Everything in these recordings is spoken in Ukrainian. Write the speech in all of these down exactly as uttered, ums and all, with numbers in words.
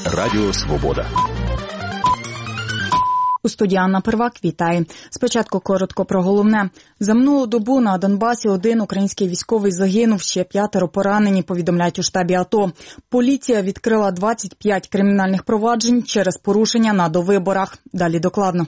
Радіо Свобода. У студії Анна Первак, вітаю. Спочатку коротко про головне. За минулу добу на Донбасі один український військовий загинув, ще п'ятеро поранені, повідомляють у штабі АТО. Поліція відкрила двадцять п'ять кримінальних проваджень через порушення на довиборах. Далі докладно.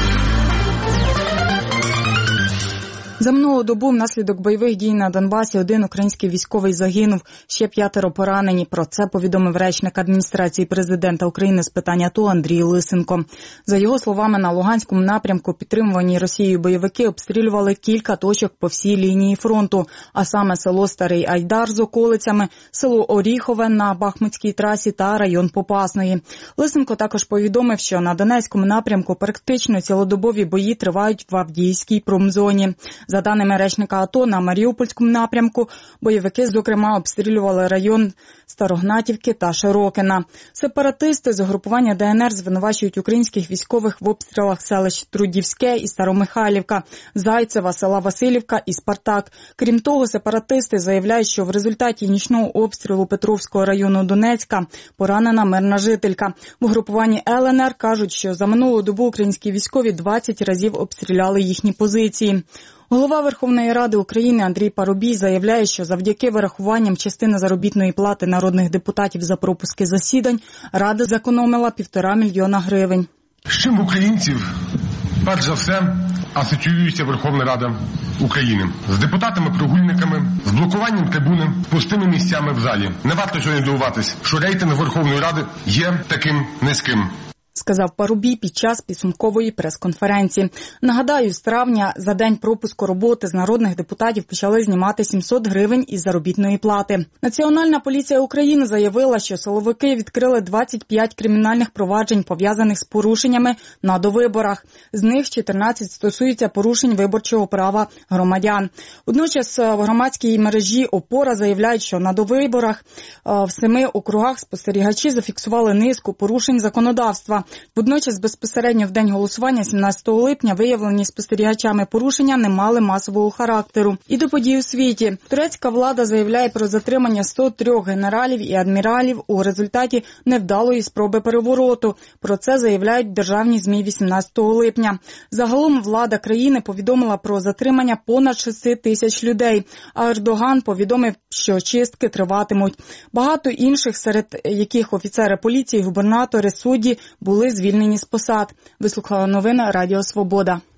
За минулу добу внаслідок бойових дій на Донбасі один український військовий загинув, ще п'ятеро поранені. Про це повідомив речник адміністрації президента України з питань АТО Андрій Лисенко. За його словами, на Луганському напрямку підтримувані Росією бойовики обстрілювали кілька точок по всій лінії фронту, а саме село Старий Айдар з околицями, село Оріхове на Бахмутській трасі та район Попасної. Лисенко також повідомив, що на Донецькому напрямку практично цілодобові бої тривають в Авдіївській промзоні. За даними речника АТО, на Маріупольському напрямку бойовики, зокрема, обстрілювали район Старогнатівки та Широкина. Сепаратисти з угрупування ДНР звинувачують українських військових в обстрілах селищ Трудівське і Старомихайлівка, Зайцева, села Василівка і Спартак. Крім того, сепаратисти заявляють, що в результаті нічного обстрілу Петровського району Донецька поранена мирна жителька. В угрупуванні ЛНР кажуть, що за минулу добу українські військові двадцять разів обстріляли їхні позиції. Голова Верховної Ради України Андрій Парубій заявляє, що завдяки вирахуванням частини заробітної плати народних депутатів за пропуски засідань Рада зекономила півтора мільйона гривень. З чим українців, перш за все, асоціюється Верховна Рада України? З депутатами-прогульниками, з блокуванням трибуни, пустими місцями в залі. Не варто сьогодні дивуватись, що рейтинг Верховної Ради є таким низьким, сказав Парубій під час підсумкової прес-конференції. Нагадаю, з травня за день пропуску роботи з народних депутатів почали знімати сімсот гривень із заробітної плати. Національна поліція України заявила, що силовики відкрили двадцять п'ять кримінальних проваджень, пов'язаних з порушеннями на довиборах. З них чотирнадцять стосуються порушень виборчого права громадян. Водночас в громадській мережі «Опора» заявляють, що на довиборах в семи округах спостерігачі зафіксували низку порушень законодавства. Водночас, безпосередньо в день голосування, сімнадцятого липня, виявлені спостерігачами порушення не мали масового характеру. І до подій у світі. Турецька влада заявляє про затримання сто трьох генералів і адміралів у результаті невдалої спроби перевороту. Про це заявляють державні ЗМІ вісімнадцятого липня. Загалом влада країни повідомила про затримання понад шість тисяч людей, а Ердоган повідомив, що чистки триватимуть. Багато інших, серед яких офіцери поліції, губернатори, судді, були звільнені з посад. Вислухала новини Радіо Свобода.